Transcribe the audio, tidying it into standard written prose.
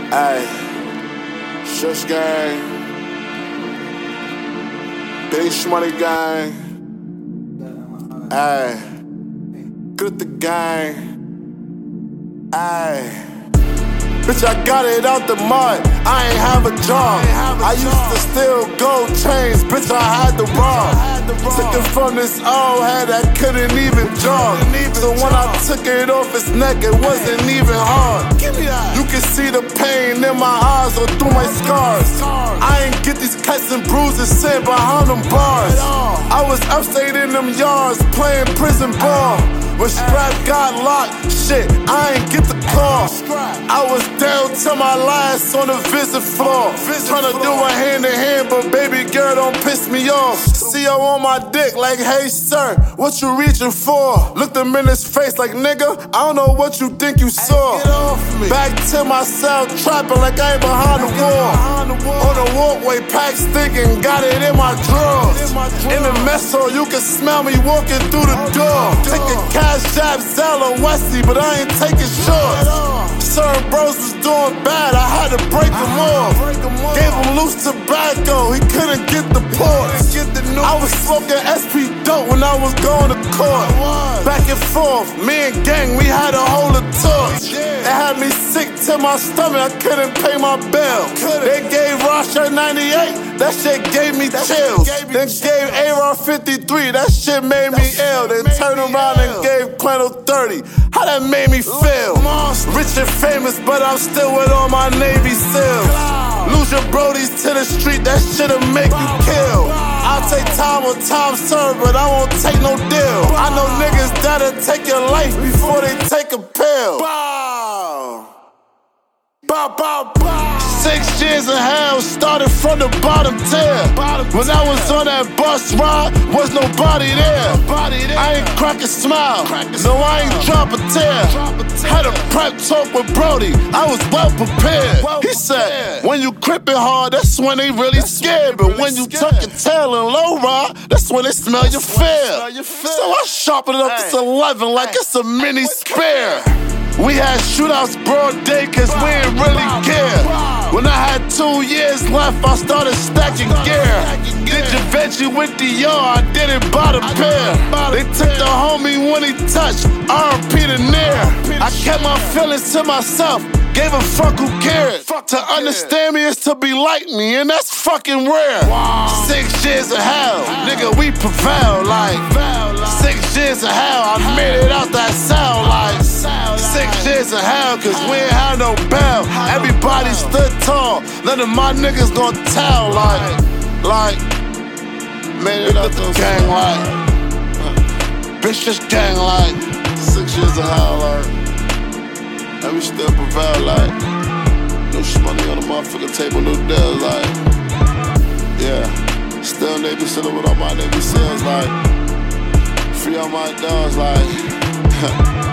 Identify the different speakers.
Speaker 1: Ayy, Shush Gang, Big Shmoney Gang, ayy, Good the Gang, ayy. Bitch, I got it out the mud, I ain't have a job. I used to steal gold chains, bitch, I had to rob. Took it from this old head that couldn't even jog. So when I took it off his neck, it wasn't even hard. You can see the pain in my eyes or through my scars. I ain't get these cuts and bruises sitting behind them bars. I was upstate in them yards, playing prison ball. When Strap got locked, shit, I ain't get the call. I was down to my last on the visit floor. Tryna do a hand in hand, but baby girl don't piss me off. CO on my dick like, hey sir, what you reaching for? Looked him in his face like, nigga, I don't know what you think you saw. Back to my cell, trapping like I ain't behind the wall. On the walkway, pack stinking, got it in my drawers. In the mess hall, you can smell me walking through the door. Taking cash jab, Zell and Wesley, but I ain't taking shorts. Certain bros was doing bad, I had to break them off. Gave him loose tobacco, he couldn't get the ports. I was smoking SP dope when I was going to court. Back and forth, me and gang, we had to hold a torch. It had me sick to my stomach, I couldn't pay my bill. They gave Rasha 98, that shit gave me chills. Then gave AR 53, that shit made me ill. Then turned around and gave Quento 30, how that made me feel. Rich and famous, but I'm still with all my Navy SEALs. Lose your brodies to the street, that shit'll make you kill. I'll take time on time served, but I won't take no deal. I know niggas that'll take your life before they take a pill. Bow, bow, bow. 6 years of hell, started from the bottom tier. When I was on that bus ride, was nobody there. I ain't crack a smile, no I ain't drop a tear. Had a prep talk with Brody, I was well prepared. He said, when you crippin' hard, that's when they really scared. But when you tuck your tail and low ride, that's when they smell your fear. So I sharpened up this 11 like it's a mini spare. We had shootouts broad day cause we ain't really care. When I had 2 years left, I started stacking gear. Did Givenchy with Dior, I did it by the pair. They took the homie when he touched, R.I.P. to near. I kept my feelings to myself, gave a fuck who cared. To understand me is to be like me, and that's fucking rare. 6 years of hell, nigga, we prevail like 6 years of hell, I made it out that cell like 6 years of hell, cause we ain't had no bail. Everybody stood tall, none of my niggas gon' tell like made it out the gang like bitch just gang like 6 years of hell like, and we still prevail like no money on the motherfucking table, no deals like, yeah, still Navy sitting with all my Navy SEALs like, free all my dogs like